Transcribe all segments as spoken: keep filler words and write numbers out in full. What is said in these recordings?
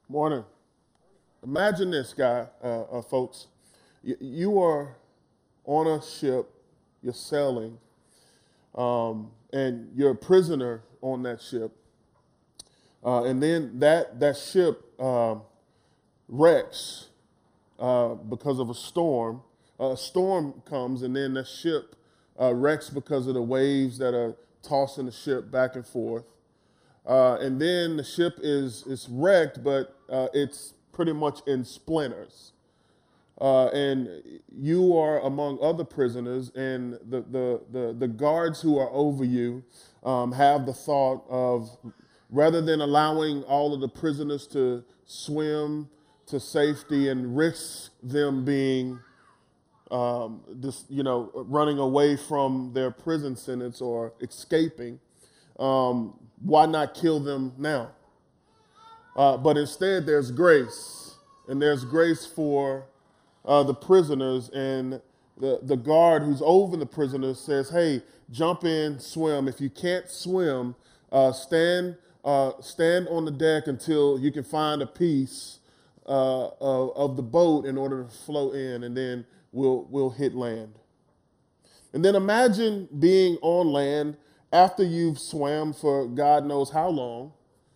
Morning. Imagine this, guy, uh, uh, folks. Y- you are on a ship, you're sailing, um, and you're a prisoner on that ship. Uh, and then that, that ship um, wrecks uh, because of a storm. A storm comes, and then the ship uh, wrecks because of the waves that are tossing the ship back and forth. Uh, and then the ship is, is wrecked, but uh, it's pretty much in splinters. Uh, and you are among other prisoners, and the, the, the, the guards who are over you um, have the thought of, rather than allowing all of the prisoners to swim to safety and risk them being, um, this, you know, running away from their prison sentence or escaping, um, why not kill them now? Uh, but instead, there's grace, and there's grace for uh, the prisoners, and the, the guard who's over the prisoners says, hey, jump in, swim. If you can't swim, uh, stand uh, stand on the deck until you can find a piece uh, of, of the boat in order to float in, and then we'll, we'll hit land. And then imagine being on land after you've swam for God knows how long,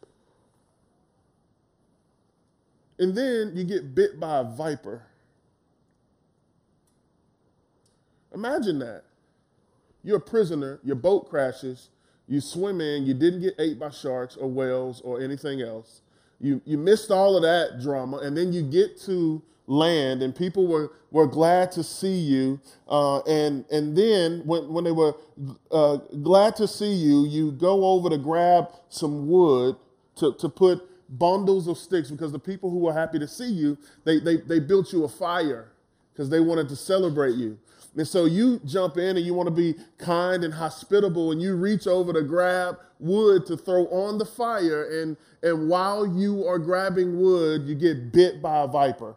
and then you get bit by a viper. Imagine that. You're a prisoner, your boat crashes, you swim in, you didn't get ate by sharks or whales or anything else. You, you missed all of that drama, and then you get to land, and people were, were glad to see you. Uh, and, and then when, when they were uh, glad to see you, you go over to grab some wood to, to put bundles of sticks, because the people who were happy to see you, they, they, they built you a fire because they wanted to celebrate you. And so you jump in and you want to be kind and hospitable, and you reach over to grab wood to throw on the fire, and, and while you are grabbing wood, you get bit by a viper.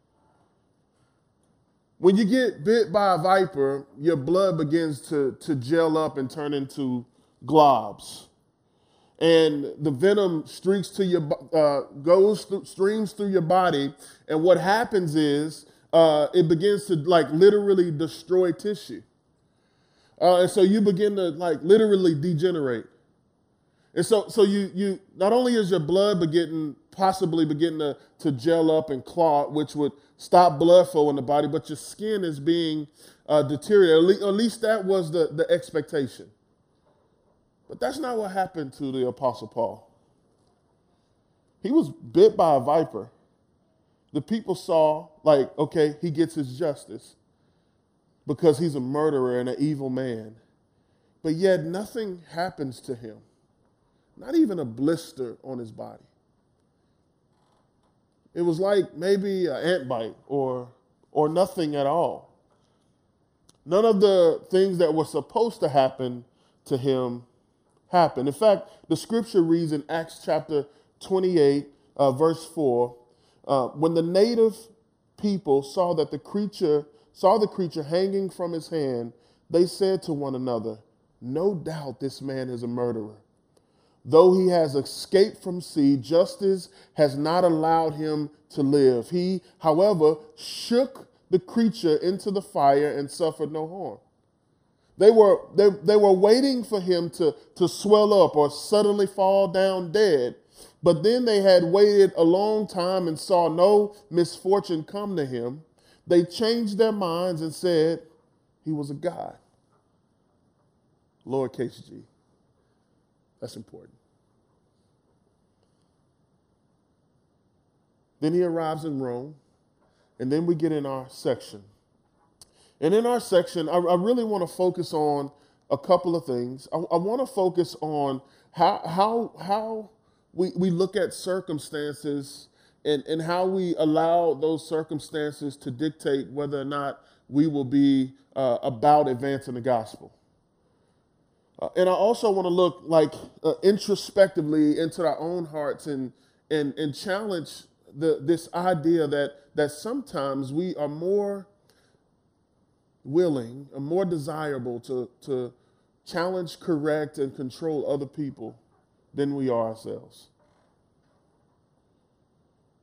When you get bit by a viper, your blood begins to, to gel up and turn into globs. And the venom streaks to your, uh, goes through, streams through your body, and what happens is, Uh, it begins to like literally destroy tissue. Uh, and so you begin to like literally degenerate. And so so you you not only is your blood beginning possibly beginning to, to gel up and clot, which would stop blood flow in the body, but your skin is being uh, deteriorated. At least, at least that was the, the expectation. But that's not what happened to the Apostle Paul. He was bit by a viper. The people saw, like, okay, he gets his justice because he's a murderer and an evil man. But yet nothing happens to him, not even a blister on his body. It was like maybe an ant bite or, or nothing at all. None of the things that were supposed to happen to him happened. In fact, the scripture reads in Acts chapter twenty-eight, uh, verse four, Uh, when the native people saw that the creature saw the creature hanging from his hand, they said to one another, no doubt this man is a murderer. Though he has escaped from sea, justice has not allowed him to live. He, however, shook the creature into the fire and suffered no harm. They were, they, they were waiting for him to, to swell up or suddenly fall down dead. But then they had waited a long time and saw no misfortune come to him. They changed their minds and said he was a god. Lowercase g. That's important. Then he arrives in Rome, and then we get in our section. And in our section, I, I really want to focus on a couple of things. I, I want to focus on how how how We, we look at circumstances and, and how we allow those circumstances to dictate whether or not we will be uh, about advancing the gospel. Uh, and I also want to look like uh, introspectively into our own hearts and and, and challenge the, this idea that, that sometimes we are more willing and more desirable to, to challenge, correct, and control other people than we are ourselves.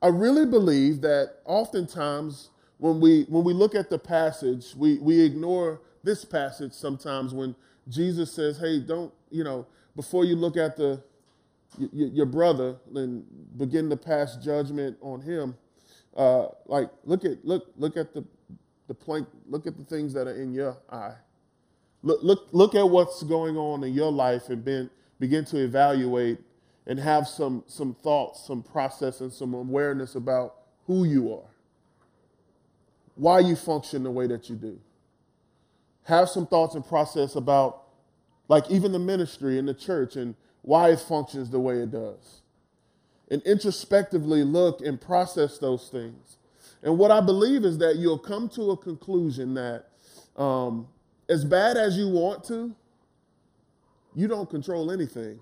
I really believe that oftentimes when we when we look at the passage, we, we ignore this passage sometimes when Jesus says, hey, don't, you know, before you look at the y- y- your brother and begin to pass judgment on him, uh, like look at look look at the the plank, look at the things that are in your eye. Look look look at what's going on in your life and ben, begin to evaluate and have some some thoughts, some process, and some awareness about who you are, why you function the way that you do. Have some thoughts and process about, like, even the ministry in the church and why it functions the way it does. And introspectively look and process those things. And what I believe is that you'll come to a conclusion that um, as bad as you want to, you don't control anything.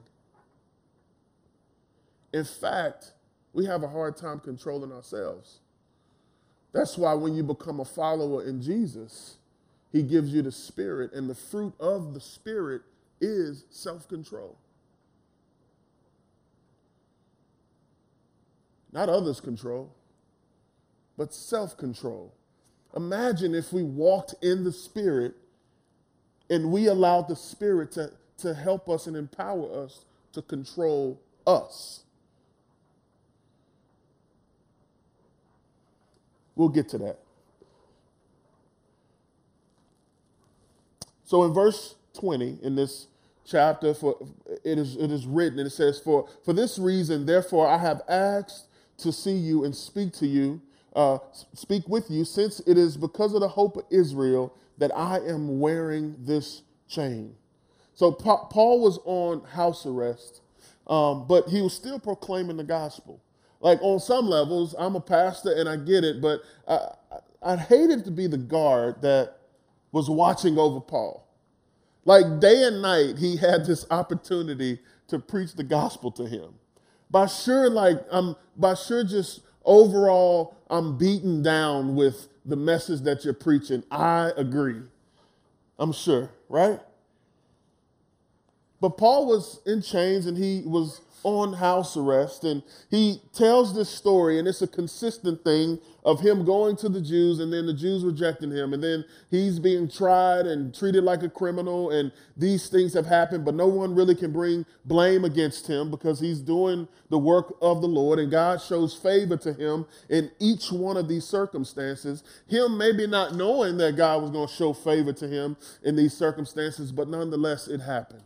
In fact, we have a hard time controlling ourselves. That's why when you become a follower in Jesus, he gives you the Spirit, and the fruit of the Spirit is self-control. Not others' control, but self-control. Imagine if we walked in the Spirit and we allowed the Spirit to, to help us and empower us to control us. We'll get to that. So in verse twenty in this chapter, for it is it is written, and it says, For for this reason, therefore, I have asked to see you and speak to you, uh, speak with you, since it is because of the hope of Israel that I am wearing this chain. So pa- Paul was on house arrest, um, but he was still proclaiming the gospel. Like, on some levels, I'm a pastor and I get it, but I, I'd hated to be the guard that was watching over Paul. Like, day and night, he had this opportunity to preach the gospel to him. By sure, like, I'm by sure just overall, I'm beaten down with the message that you're preaching. I agree. I'm sure, right? But Paul was in chains and he was on house arrest, and he tells this story, and it's a consistent thing of him going to the Jews and then the Jews rejecting him, and then he's being tried and treated like a criminal, and these things have happened, but no one really can bring blame against him because he's doing the work of the Lord, and God shows favor to him in each one of these circumstances. Him maybe not knowing that God was going to show favor to him in these circumstances, but nonetheless it happened.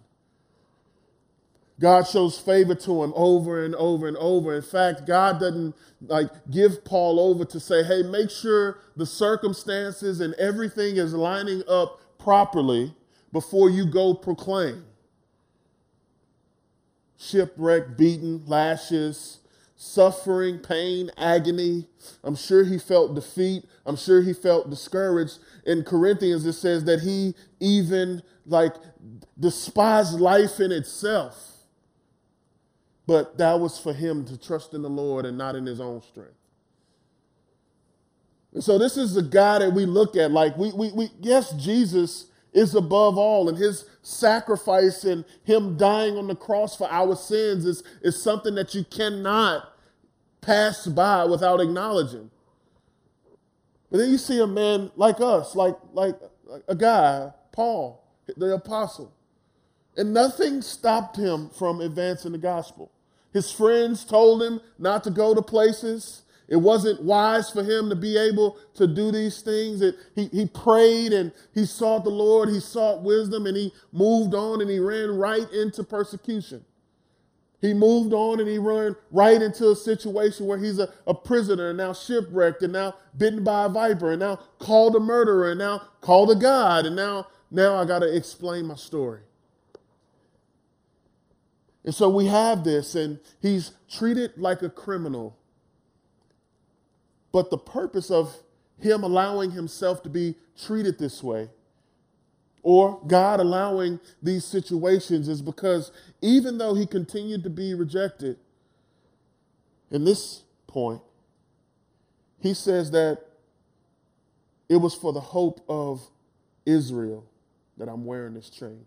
God shows favor to him over and over and over. In fact, God doesn't like give Paul over to say, hey, make sure the circumstances and everything is lining up properly before you go proclaim. Shipwreck, beaten, lashes, suffering, pain, agony. I'm sure he felt defeat. I'm sure he felt discouraged. In Corinthians, it says that he even like despised life in itself. But that was for him to trust in the Lord and not in his own strength. And so this is the guy that we look at like, we, we, we yes, Jesus is above all, and his sacrifice and him dying on the cross for our sins is, is something that you cannot pass by without acknowledging. But then you see a man like us, like, like a guy, Paul, the apostle, and nothing stopped him from advancing the gospel. His friends told him not to go to places. It wasn't wise for him to be able to do these things. It, he, he prayed and he sought the Lord. He sought wisdom and he moved on and he ran right into persecution. He moved on and he ran right into a situation where he's a, a prisoner and now shipwrecked and now bitten by a viper and now called a murderer and now called a God. And now, now I got to explain my story. And so we have this, and he's treated like a criminal. But the purpose of him allowing himself to be treated this way, or God allowing these situations, is because even though he continued to be rejected, in this point, he says that it was for the hope of Israel that I'm wearing this chain.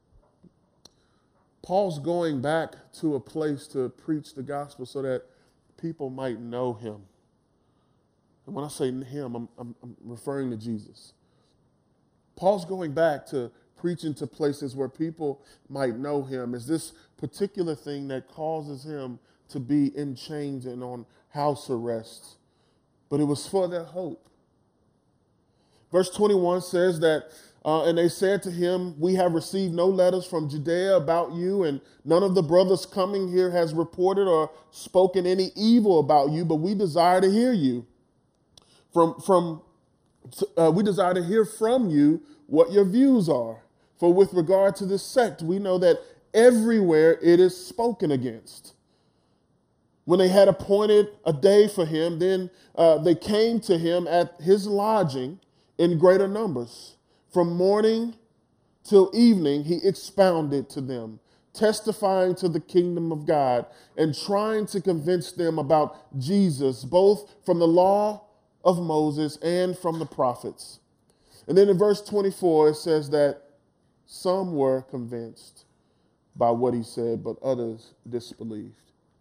Paul's going back to a place to preach the gospel so that people might know him. And when I say him, I'm, I'm, I'm referring to Jesus. Paul's going back to preaching to places where people might know him. Is this particular thing that causes him to be in chains and on house arrest? But it was for their hope. Verse twenty-one says that, uh, and they said to him, we have received no letters from Judea about you, and none of the brothers coming here has reported or spoken any evil about you, but we desire to hear you. From, from, uh, we desire to hear from you what your views are. For with regard to this sect, we know that everywhere it is spoken against. When they had appointed a day for him, then uh, they came to him at his lodging in greater numbers. From morning till evening, he expounded to them, testifying to the kingdom of God and trying to convince them about Jesus, both from the law of Moses and from the prophets. And then in verse twenty-four, it says that some were convinced by what he said, but others disbelieved.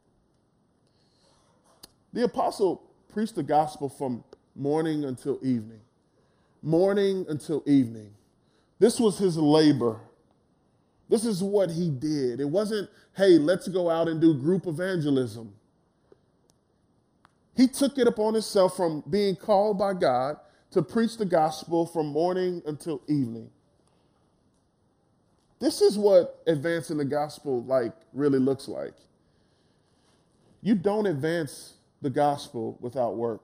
The apostle preached the gospel from morning until evening. Morning until evening. This was his labor. This is what he did. It wasn't, hey, let's go out and do group evangelism. He took it upon himself from being called by God to preach the gospel from morning until evening. This is what advancing the gospel like really looks like. You don't advance the gospel without work.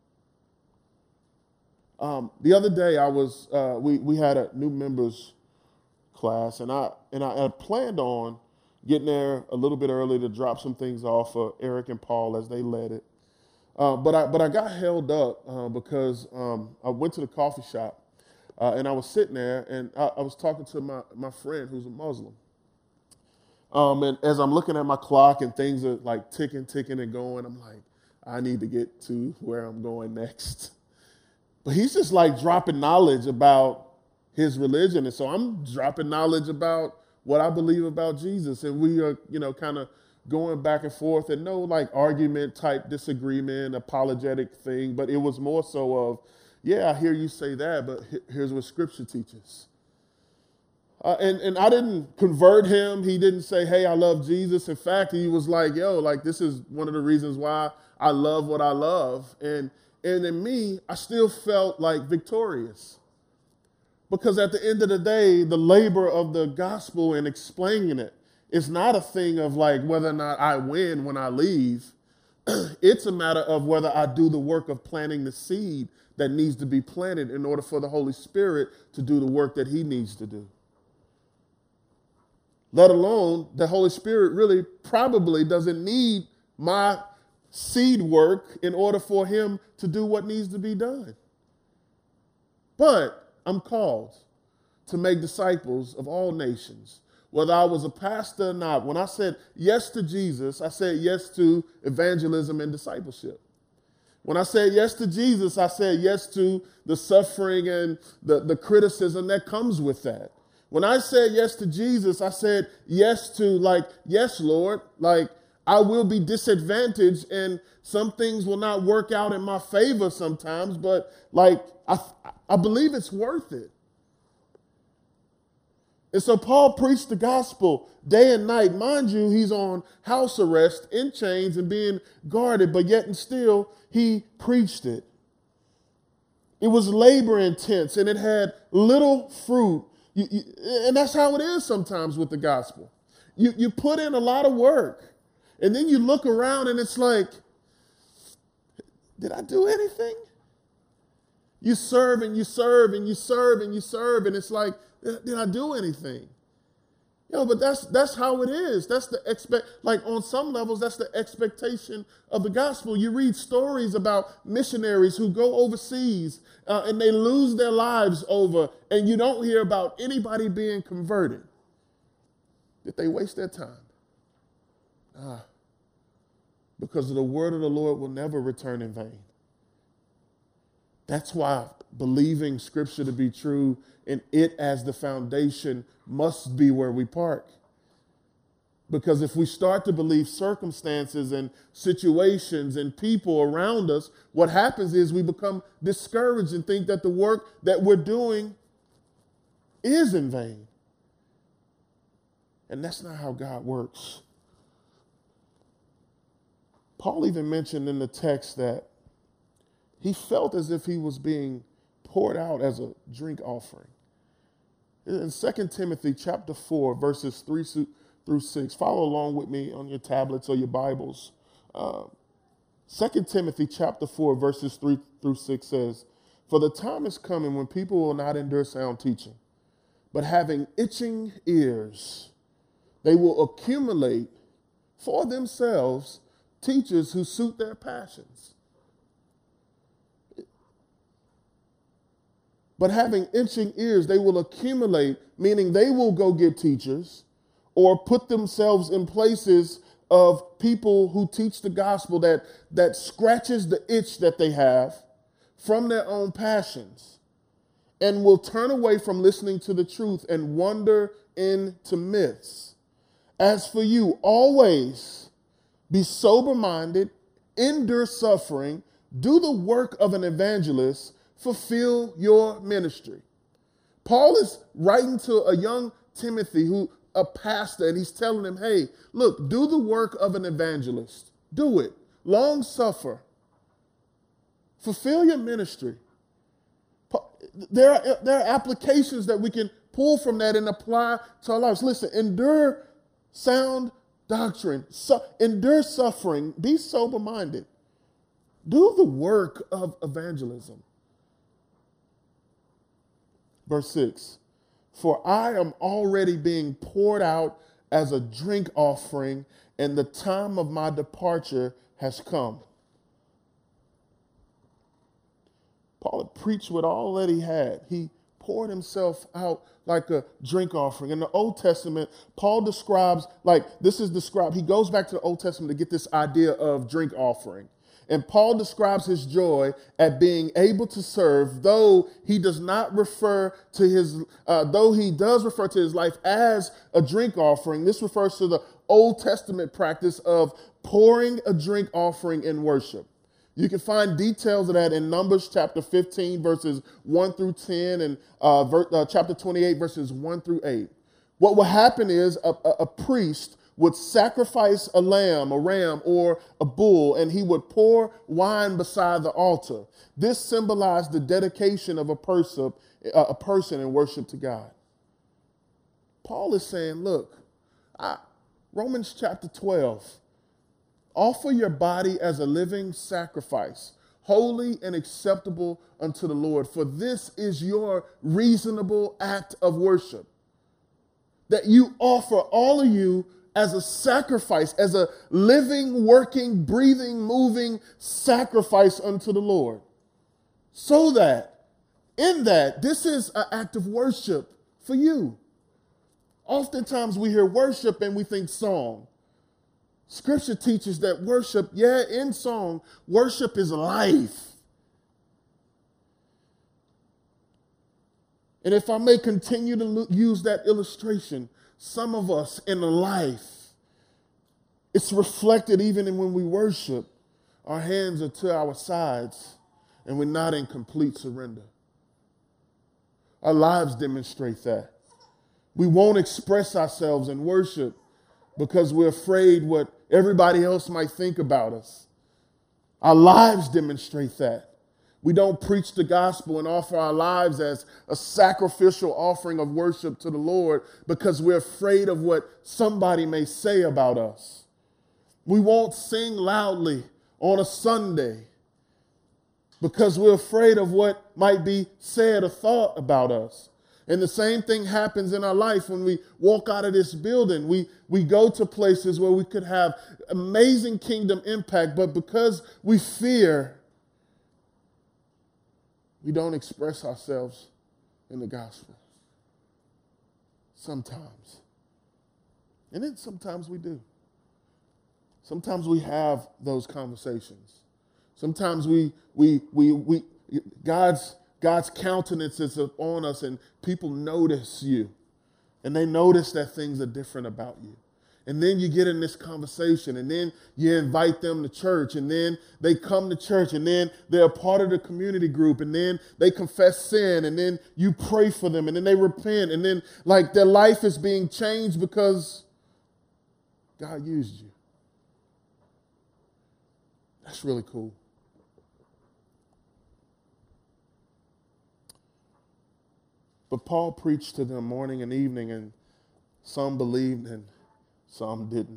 Um, the other day, I was uh, we we had a new members class, and I and I had planned on getting there a little bit early to drop some things off for Eric and Paul as they led it. Uh, but I but I got held up uh, because um, I went to the coffee shop uh, and I was sitting there and I, I was talking to my my friend who's a Muslim. Um, and as I'm looking at my clock and things are like ticking, ticking, and going, I'm like, I need to get to where I'm going next. But he's just like dropping knowledge about his religion. And so I'm dropping knowledge about what I believe about Jesus. And we are, you know, kind of going back and forth and no like argument type disagreement, apologetic thing. But it was more so of, yeah, I hear you say that, but here's what scripture teaches. Uh, and, and I didn't convert him. He didn't say, hey, I love Jesus. In fact, he was like, yo, like this is one of the reasons why I love what I love. And And in me, I still felt like victorious. Because at the end of the day, the labor of the gospel and explaining it is not a thing of like whether or not I win when I leave. It's a matter of whether I do the work of planting the seed that needs to be planted in order for the Holy Spirit to do the work that he needs to do. Let alone the Holy Spirit really probably doesn't need my seed work in order for him to do what needs to be done. But I'm called to make disciples of all nations, whether I was a pastor or not. When I said yes to Jesus, I said yes to evangelism and discipleship. When I said yes to Jesus, I said yes to the suffering and the, the criticism that comes with that. When I said yes to Jesus, I said yes to like, yes, Lord, like, I will be disadvantaged and some things will not work out in my favor sometimes, but like, I, I believe it's worth it. And so Paul preached the gospel day and night. Mind you, he's on house arrest, in chains and being guarded, but yet and still he preached it. It was labor intense and it had little fruit. You, you, and that's how it is sometimes with the gospel. You, you put in a lot of work. And then you look around and it's like, did I do anything? You serve and you serve and you serve and you serve and it's like, did I do anything? You know, but that's that's how it is. That's the expect. Like on some levels, that's the expectation of the gospel. You read stories about missionaries who go overseas uh, and they lose their lives over, and you don't hear about anybody being converted. Did they waste their time? Ah, because the word of the Lord will never return in vain. That's why believing scripture to be true and it as the foundation must be where we park. Because if we start to believe circumstances and situations and people around us, what happens is we become discouraged and think that the work that we're doing is in vain. And that's not how God works. Paul even mentioned in the text that he felt as if he was being poured out as a drink offering. In Second Timothy chapter four, verses three through six, follow along with me on your tablets or your Bibles. Uh, Second Timothy chapter four, verses three through six says, "For the time is coming when people will not endure sound teaching, but having itching ears, they will accumulate for themselves teachers who suit their passions. But having itching ears, they will accumulate, meaning they will go get teachers or put themselves in places of people who teach the gospel that, that scratches the itch that they have from their own passions, and will turn away from listening to the truth and wander into myths. As for you, always be sober-minded, endure suffering, do the work of an evangelist, fulfill your ministry." Paul is writing to a young Timothy, who a pastor, and he's telling him, hey, look, do the work of an evangelist. Do it. Long suffer. Fulfill your ministry. There are, there are applications that we can pull from that and apply to our lives. Listen, endure sound doctrine. Su- endure suffering. Be sober-minded. Do the work of evangelism. Verse six, "For I am already being poured out as a drink offering, and the time of my departure has come." Paul had preached with all that he had. He poured himself out like a drink offering. In the Old Testament, Paul describes, like this is described, he goes back to the Old Testament to get this idea of drink offering. And Paul describes his joy at being able to serve, though he does not refer to his, uh, though he does refer to his life as a drink offering. This refers to the Old Testament practice of pouring a drink offering in worship. You can find details of that in Numbers chapter fifteen, verses one through ten, and uh, ver- uh, chapter twenty-eight, verses one through eight. What will happen is a, a, a priest would sacrifice a lamb, a ram, or a bull, and he would pour wine beside the altar. This symbolized the dedication of a person, a person in worship to God. Paul is saying, look, I, Romans chapter twelve, offer your body as a living sacrifice, holy and acceptable unto the Lord, for this is your reasonable act of worship. That you offer all of you as a sacrifice, as a living, working, breathing, moving sacrifice unto the Lord. So that, in that, this is an act of worship for you. Oftentimes we hear worship and we think song. Scripture teaches that worship, yeah, in song, worship is life. And if I may continue to look, use that illustration, some of us in life, it's reflected even in when we worship. Our hands are to our sides and we're not in complete surrender. Our lives demonstrate that. We won't express ourselves in worship because we're afraid what everybody else might think about us. Our lives demonstrate that. We don't preach the gospel and offer our lives as a sacrificial offering of worship to the Lord because we're afraid of what somebody may say about us. We won't sing loudly on a Sunday because we're afraid of what might be said or thought about us. And the same thing happens in our life when we walk out of this building. We, we go to places where we could have amazing kingdom impact, but because we fear, we don't express ourselves in the gospel. Sometimes. And then sometimes we do. Sometimes we have those conversations. Sometimes we, we, we, we, God's, God's countenance is on us and people notice you. And they notice that things are different about you. And then you get in this conversation, and then you invite them to church, and then they come to church, and then they're a part of the community group, and then they confess sin, and then you pray for them, and then they repent, and then like their life is being changed because God used you. That's really cool. But Paul preached to them morning and evening, and some believed and some didn't.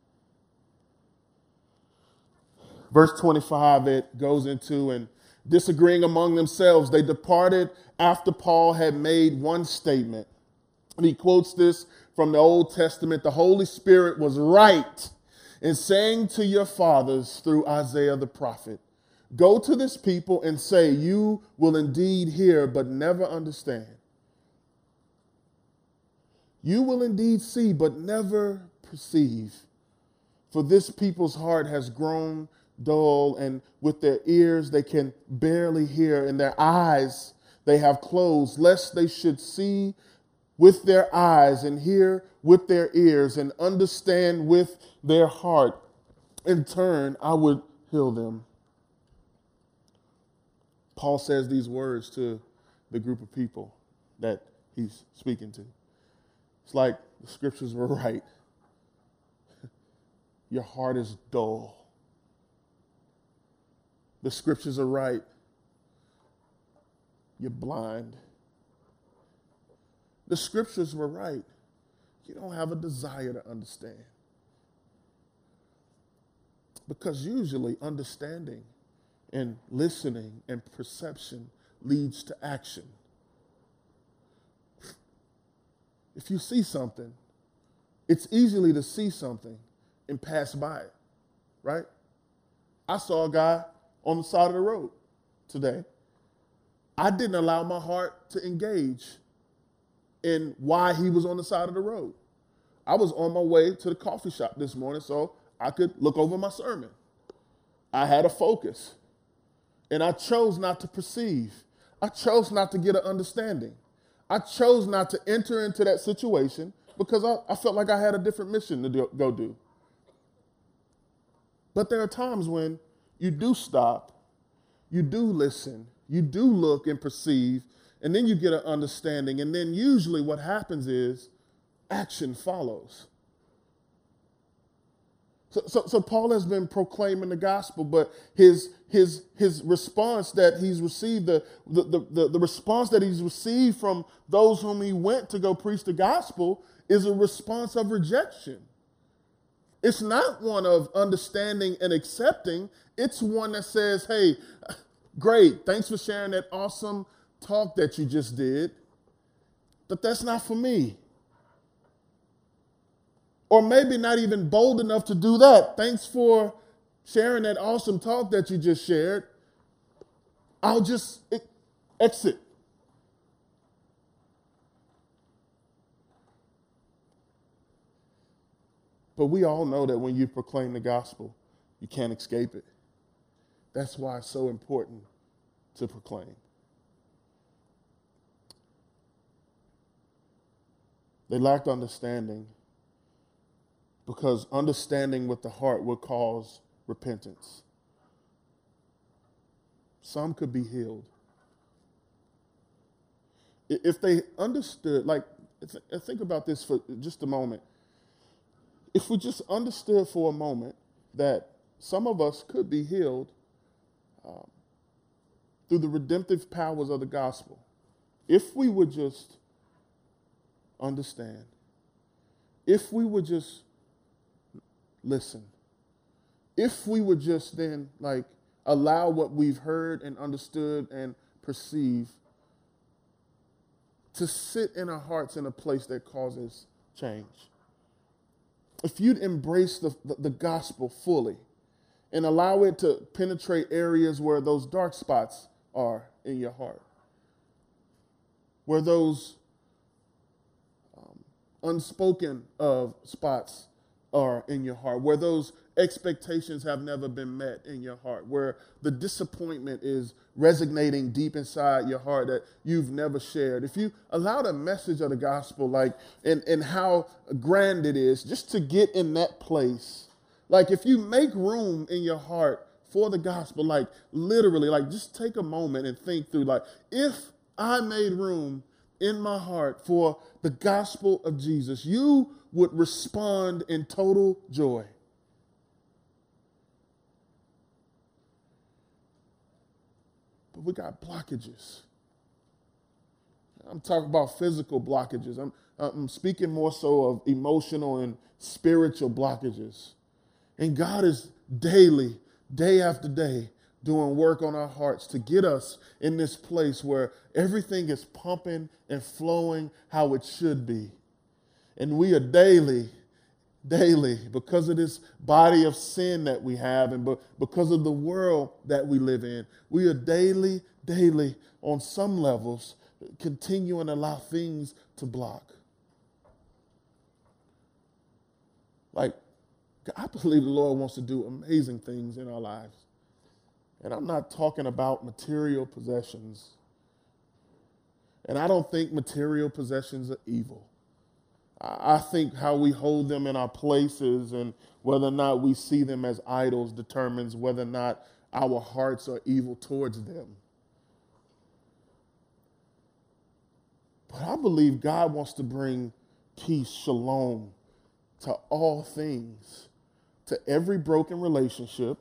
Verse twenty-five, it goes into, and disagreeing among themselves, they departed after Paul had made one statement. And he quotes this from the Old Testament. The Holy Spirit was right in saying to your fathers through Isaiah the prophet, go to this people and say, you will indeed hear, but never understand. You will indeed see, but never perceive. For this people's heart has grown dull, and with their ears they can barely hear, and their eyes they have closed, lest they should see with their eyes and hear with their ears and understand with their heart. In turn, I would heal them. Paul says these words to the group of people that he's speaking to. It's like the scriptures were right. Your heart is dull. The scriptures are right. You're blind. The scriptures were right. You don't have a desire to understand. Because usually understanding and listening and perception leads to action. If you see something, it's easily to see something and pass by it, right? I saw a guy on the side of the road today. I didn't allow my heart to engage in why he was on the side of the road. I was on my way to the coffee shop this morning so I could look over my sermon. I had a focus, and I chose not to perceive. I chose not to get an understanding. I chose not to enter into that situation because I, I felt like I had a different mission to do, go do. But there are times when you do stop, you do listen, you do look and perceive, and then you get an understanding. And then usually what happens is action follows. So, so, so Paul has been proclaiming the gospel, but his his his response that he's received, the, the, the, the response that he's received from those whom he went to go preach the gospel is a response of rejection. It's not one of understanding and accepting. It's one that says, hey, great, thanks for sharing that awesome talk that you just did, but that's not for me. Or maybe not even bold enough to do that. Thanks for sharing that awesome talk that you just shared. I'll just exit. But we all know that when you proclaim the gospel, you can't escape it. That's why it's so important to proclaim. They lacked understanding, because understanding with the heart would cause repentance. Some could be healed. If they understood, like, think about this for just a moment. If we just understood for a moment that some of us could be healed um, through the redemptive powers of the gospel, if we would just understand, if we would just listen, if we would just then like allow what we've heard and understood and perceived to sit in our hearts in a place that causes change. If you'd embrace the, the, the gospel fully and allow it to penetrate areas where those dark spots are in your heart, where those um, unspoken of spots are in your heart, where those expectations have never been met in your heart, where the disappointment is resonating deep inside your heart that you've never shared. If you allow the message of the gospel, like, and, and how grand it is, just to get in that place, like if you make room in your heart for the gospel, like literally, like just take a moment and think through, like, if I made room in my heart for the gospel of Jesus, you would respond in total joy. But we got blockages. I'm talking about physical blockages. I'm, I'm speaking more so of emotional and spiritual blockages. And God is daily, day after day, doing work on our hearts to get us in this place where everything is pumping and flowing how it should be. And we are daily, daily, because of this body of sin that we have and because of the world that we live in, we are daily, daily, on some levels, continuing to allow things to block. Like, I believe the Lord wants to do amazing things in our lives. And I'm not talking about material possessions. And I don't think material possessions are evil. I think how we hold them in our places and whether or not we see them as idols determines whether or not our hearts are evil towards them. But I believe God wants to bring peace, shalom, to all things, to every broken relationship,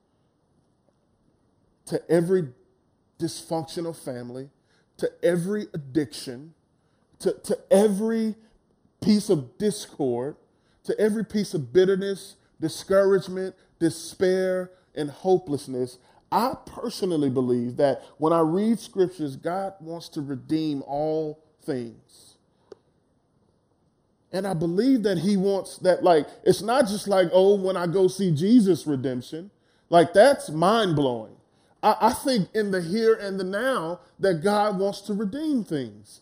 to every dysfunctional family, to every addiction, to, to every piece of discord, to every piece of bitterness, discouragement, despair, and hopelessness. I personally believe that when I read scriptures, God wants to redeem all things. And I believe that he wants that, like, it's not just like, oh, when I go see Jesus redemption. Like, that's mind-blowing. I, I think in the here and the now that God wants to redeem things.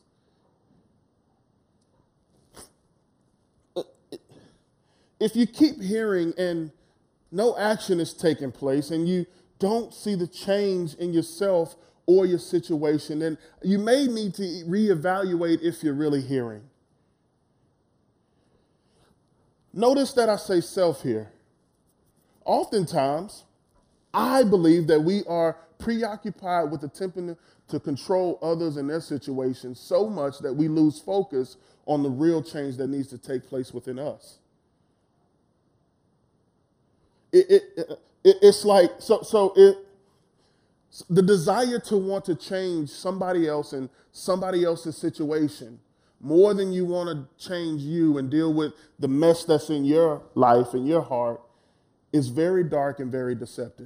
If you keep hearing and no action is taking place and you don't see the change in yourself or your situation, then you may need to reevaluate if you're really hearing. Notice that I say self here. Oftentimes, I believe that we are preoccupied with attempting to control others and their situations so much that we lose focus on the real change that needs to take place within us. It, it, it, it's like, so, so it, the desire to want to change somebody else and somebody else's situation more than you want to change you and deal with the mess that's in your life and your heart is very dark and very deceptive.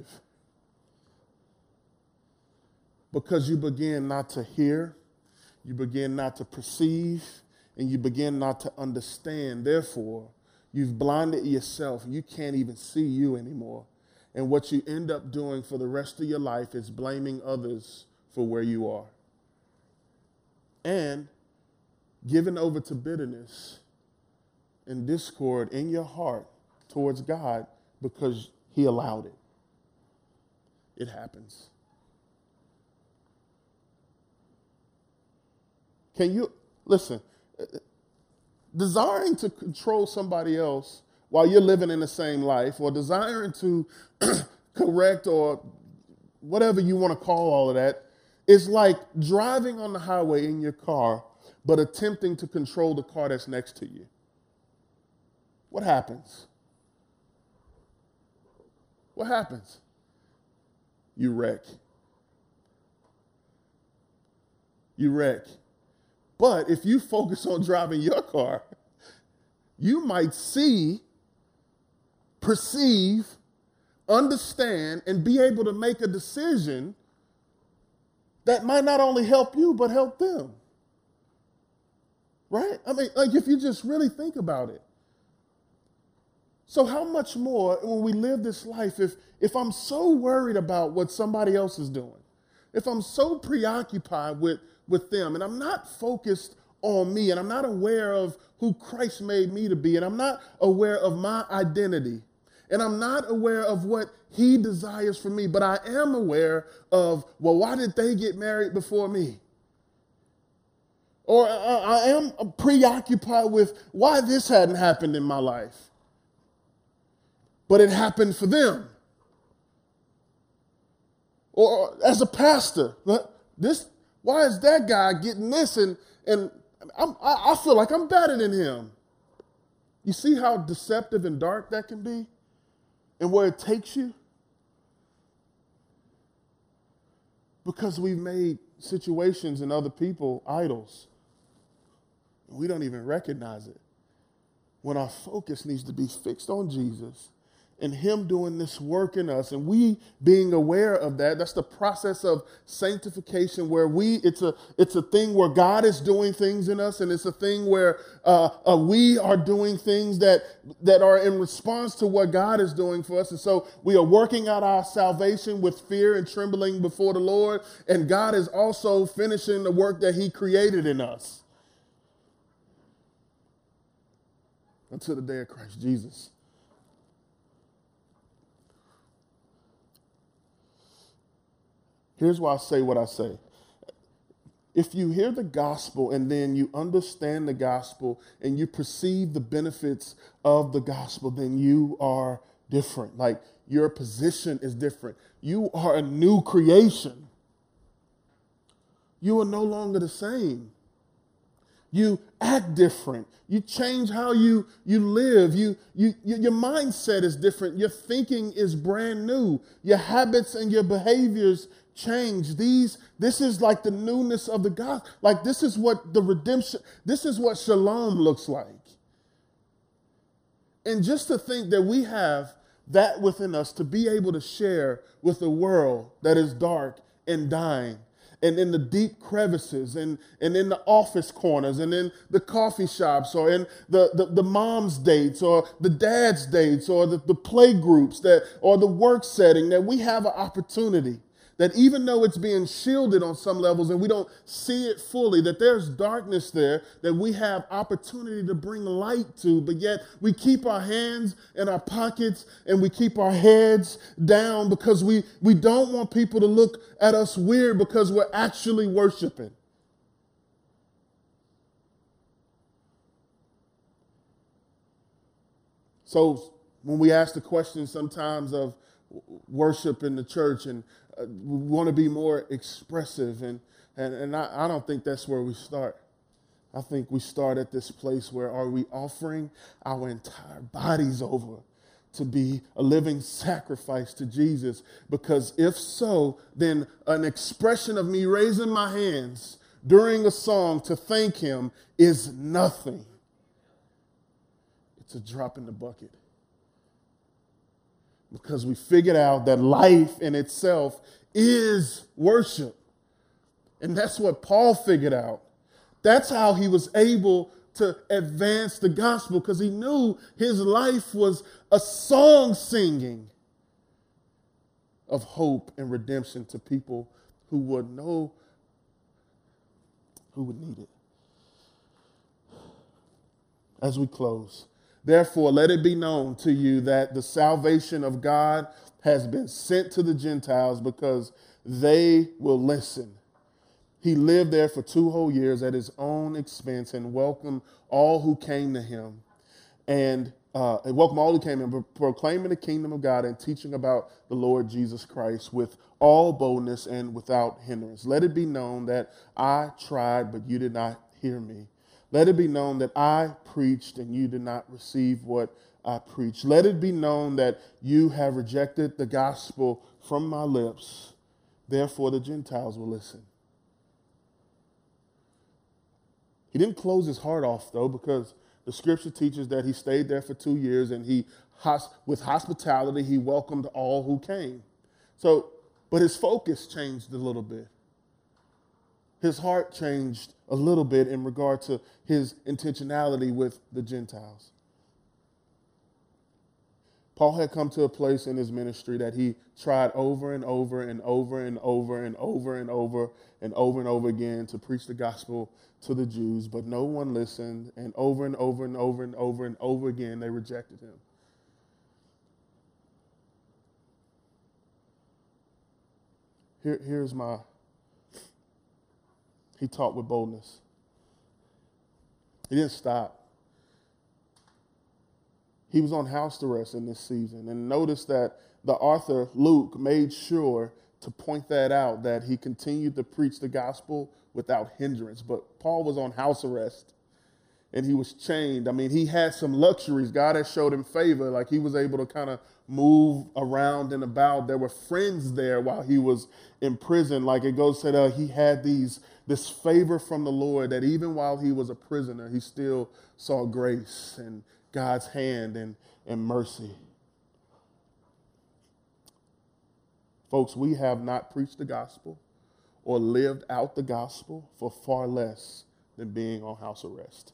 Because you begin not to hear, you begin not to perceive, and you begin not to understand. Therefore, you've blinded yourself. You can't even see you anymore. And what you end up doing for the rest of your life is blaming others for where you are. And giving over to bitterness and discord in your heart towards God because he allowed it. It happens. Can you, listen, desiring to control somebody else while you're living in the same life, or desiring to correct or whatever you want to call all of that, is like driving on the highway in your car, but attempting to control the car that's next to you. What happens? What happens? You wreck. You wreck. But if you focus on driving your car, you might see, perceive, understand, and be able to make a decision that might not only help you, but help them. Right? I mean, like, if you just really think about it. So how much more when we live this life, if, if I'm so worried about what somebody else is doing, if I'm so preoccupied with, with them, and I'm not focused on me, and I'm not aware of who Christ made me to be, and I'm not aware of my identity, And I'm not aware of what he desires for me, but I am aware of, well, why did they get married before me? Or I, I am preoccupied with why this hadn't happened in my life, but it happened for them. Or as a pastor, this why is that guy getting this and and I'm, I, I feel like I'm better than him. You see how deceptive and dark that can be and where it takes you? Because we've made situations and other people idols. We don't even recognize it. When our focus needs to be fixed on Jesus and him doing this work in us, and we being aware of that. That's the process of sanctification, where we it's a it's a thing where God is doing things in us, and it's a thing where uh, uh, we are doing things that that are in response to what God is doing for us. And so we are working out our salvation with fear and trembling before the Lord, and God is also finishing the work that he created in us until the day of Christ Jesus. Here's why I say what I say. If you hear the gospel and then you understand the gospel and you perceive the benefits of the gospel, then you are different. Like, your position is different. You are a new creation. You are no longer the same. You act different. You change how you, you live. You, you, your mindset is different. Your thinking is brand new. Your habits and your behaviors change. These, this is like the newness of the gospel. Like, this is what the redemption, this is what shalom looks like. And just to think that we have that within us to be able to share with a world that is dark and dying, and in the deep crevices, and, and in the office corners, and in the coffee shops, or in the, the, the mom's dates, or the dad's dates, or the, the play groups, that, or the work setting, that we have an opportunity that, even though it's being shielded on some levels and we don't see it fully, that there's darkness there that we have opportunity to bring light to, but yet we keep our hands in our pockets and we keep our heads down because we, we don't want people to look at us weird because we're actually worshiping. So when we ask the question sometimes of worship in the church, and uh, we want to be more expressive, and and, and I, I don't think that's where we start. I think we start at this place where, are we offering our entire bodies over to be a living sacrifice to Jesus? Because if so, then an expression of me raising my hands during a song to thank him is nothing. It's a drop in the bucket. Because we figured out that life in itself is worship. And that's what Paul figured out. That's how he was able to advance the gospel, because he knew his life was a song singing of hope and redemption to people who would know, who would need it. As we close, therefore, let it be known to you that the salvation of God has been sent to the Gentiles because they will listen. He lived there for two whole years at his own expense and welcomed all who came to him. And uh, welcome all who came in, proclaiming the kingdom of God and teaching about the Lord Jesus Christ with all boldness and without hindrance. Let it be known that I tried, but you did not hear me. Let it be known that I preached and you did not receive what I preached. Let it be known that you have rejected the gospel from my lips. Therefore, the Gentiles will listen. He didn't close his heart off, though, because the scripture teaches that he stayed there for two years and he, with hospitality, he welcomed all who came. So, but his focus changed a little bit. His heart changed a little bit in regard to his intentionality with the Gentiles. Paul had come to a place in his ministry that he tried over and over and over and over and over and over and over and over again to preach the gospel to the Jews, but no one listened, and over and over and over and over and over again they rejected him. Here, here's my, he taught with boldness. He didn't stop. He was on house arrest in this season. And notice that the author, Luke, made sure to point that out, that he continued to preach the gospel without hindrance. But Paul was on house arrest, and he was chained. I mean, he had some luxuries. God had showed him favor. Like, he was able to kind of move around and about. There were friends there while he was in prison. Like it goes to that, he had these this favor from the Lord, that even while he was a prisoner, he still saw grace and God's hand and, and mercy. Folks, we have not preached the gospel or lived out the gospel for far less than being on house arrest.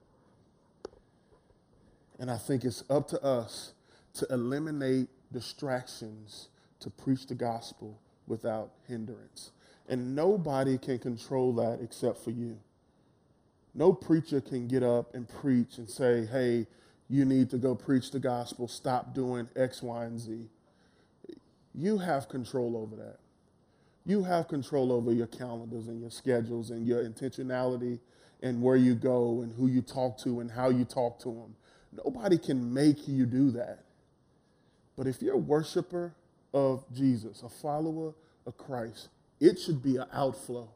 And I think it's up to us to eliminate distractions to preach the gospel without hindrance. And nobody can control that except for you. No preacher can get up and preach and say, hey, you need to go preach the gospel, stop doing X, Y, and Z. You have control over that. You have control over your calendars and your schedules and your intentionality and where you go and who you talk to and how you talk to them. Nobody can make you do that. But if you're a worshiper of Jesus, a follower of Christ, it should be an outflow.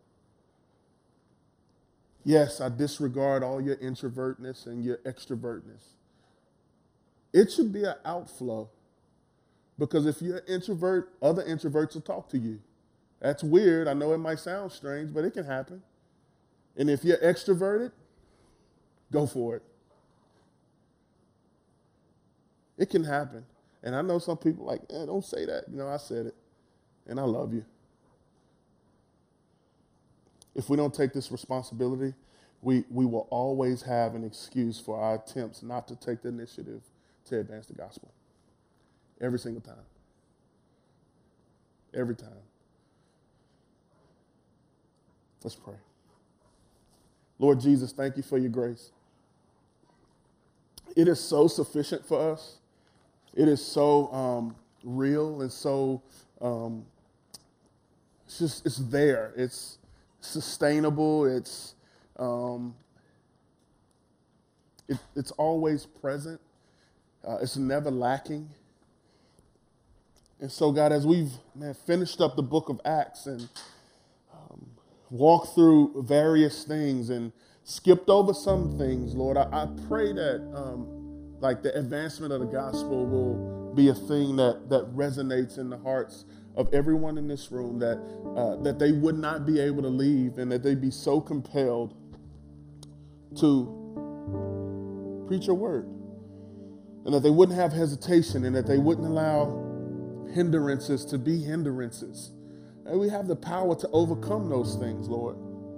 Yes, I disregard all your introvertness and your extrovertness. It should be an outflow. Because if you're an introvert, other introverts will talk to you. That's weird. I know it might sound strange, but it can happen. And if you're extroverted, go for it. It can happen. And I know some people like, eh, don't say that. You know, I said it. And I love you. If we don't take this responsibility, we, we will always have an excuse for our attempts not to take the initiative to advance the gospel. Every single time. Every time. Let's pray. Lord Jesus, thank you for your grace. It is so sufficient for us. It is so um, real and so, um, it's just, it's there. It's sustainable. It's, um, it, it's always present. Uh, it's never lacking. And so, God, as we've man, finished up the book of Acts and um, walked through various things and skipped over some things, Lord, I, I pray that um, like the advancement of the gospel will be a thing that, that resonates in the hearts of everyone in this room, that uh, that they would not be able to leave and that they'd be so compelled to preach your word, and that they wouldn't have hesitation and that they wouldn't allow hindrances to be hindrances. And we have the power to overcome those things, Lord.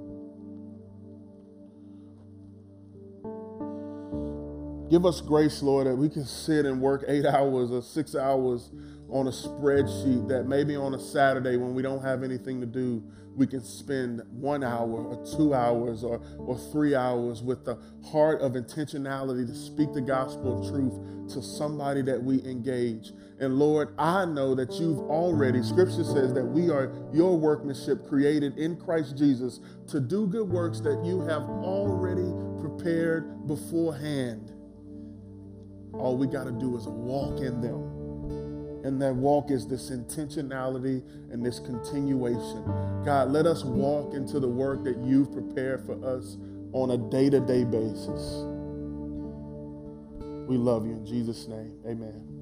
Give us grace, Lord, that we can sit and work eight hours or six hours on a spreadsheet, that maybe on a Saturday when we don't have anything to do, we can spend one hour or two hours or, or three hours with the heart of intentionality to speak the gospel of truth to somebody that we engage. And Lord, I know that you've already, Scripture says that we are your workmanship created in Christ Jesus to do good works that you have already prepared beforehand. All we got to do is walk in them. And that walk is this intentionality and this continuation. God, let us walk into the work that you've prepared for us on a day-to-day basis. We love you in Jesus' name. Amen.